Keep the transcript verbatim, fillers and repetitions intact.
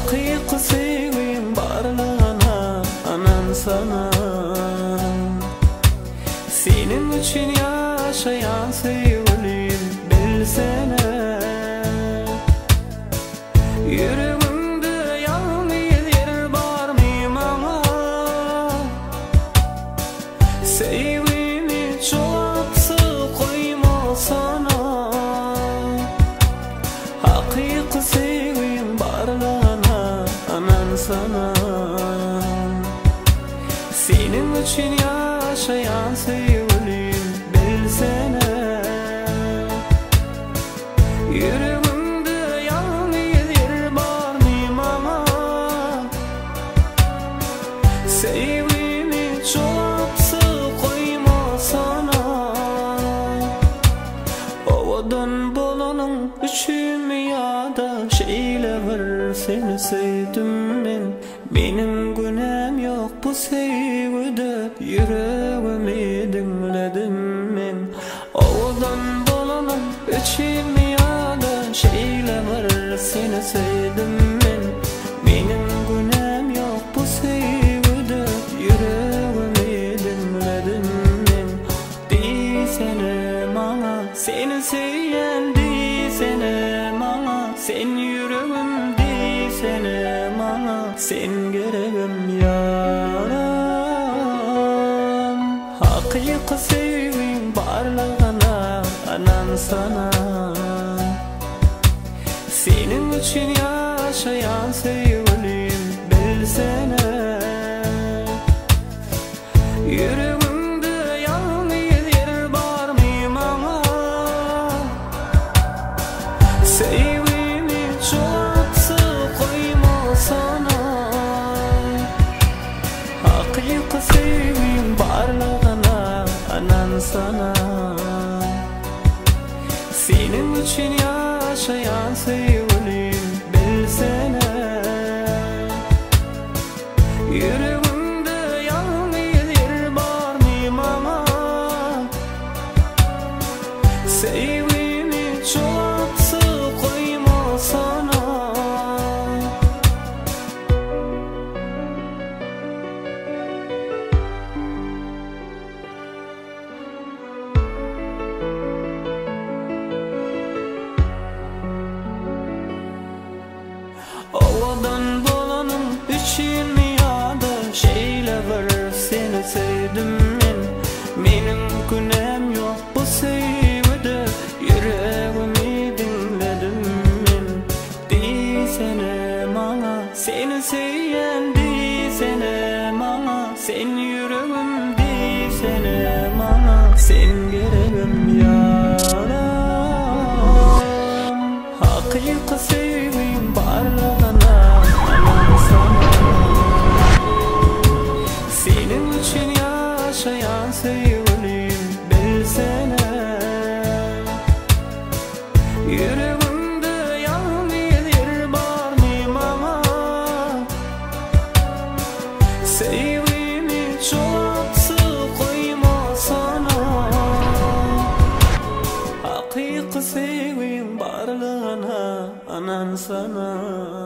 Haqiqi sevgim barlığına anan sana. Senin için yaşayan sevgilim bilsene. Yüreğimde yalnız yer var mı ama? Sevgimi çoğaltsı koyma sana. Haqiqi sevgim barlığına anan sana. Senin için yaşayan sevgilim bilsene. Yüreğimde yalnız yer var mı ama? Sevgimi çoğaltsı koyma sana. Ovadan bolanın üçün ya da şeyle var seni sevdim ben. Benim günem yok bu sevgide, yüreğimi dinledim ben. Ovadan bolanın üçün ya da şeyle var seni sevdim ben. Benim günem yok bu sevgide, yüreğimi dinledim ben. Diysene bana seni sevyen, diysene bana sen yüreğim, diysene bana sen gereğim yaram. Haqiqi sevgim barlığına anan sana. Senin için yaşayan sevgilim bilsene. Yüreğimde yalnız yer var mı ama? Sevgimi çoğaltsı koyma sana. Haqiqi sevgim barlığına anan sana. Senin için yaşayan sevgilim bilsene. Yüreğimde yalnız yer var mı ama? Sevgimi çoğaltsı koyma sana. Ovadan bolanın üçün ya da şeyle var seni sevdim ben. Benim günem yok bu sevgide, yüreğimi dinledim ben. Diysene bana seni sevyen, diysene bana sen yüreğim, diysene bana sen gereğim yaram. Haqiqi sevgim barlığına anan sana. Senin için yaşayan sevgilim bilsene. Yüreğimde yalnız yer var mı ama? Sevgimi çoğaltsı koyma sana. Haqiqi sevgim barlığına anan sana.